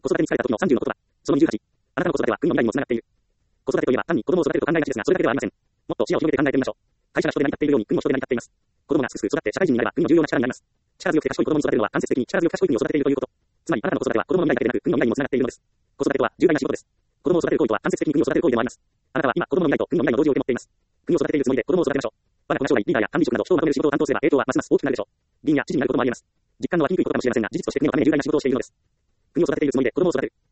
子育てに疲れた時の30の言葉。その28。あなたの子育ては軍の未来にもつながっている。子育てといえば単に子供を育てると考えがちですが、それだけではありません。もっと視野を広げて考えてみましょう。会社が人で成り立っているように、軍も人で成り立っています。子供がすくすく育って社会人になれば軍の重要な力になります。力強くて賢い子供に育てるのは間接的に力強く賢い国を育てているということ。つまり、あなたの子育ては子供の未来だけでなく、軍の未来にもつながっているのです。子育てとは重大な仕事です。子供を育てる行為とは間接的に国を育てる行為でもあります。あなたは今、子供の未来と軍の未来の同時を受け持っています。国を育てているつもりで子供を育てましょう。我が子が将来リーダーや管理職など人をまとめる仕事を担当すれば影響はますます大きくなるでしょう。議員や知事になることもあり得ます。実感の湧きにくいことかもしれませんが、事実として国のために重大な仕事をしているのです。国を育てているつもりで子供を育てる。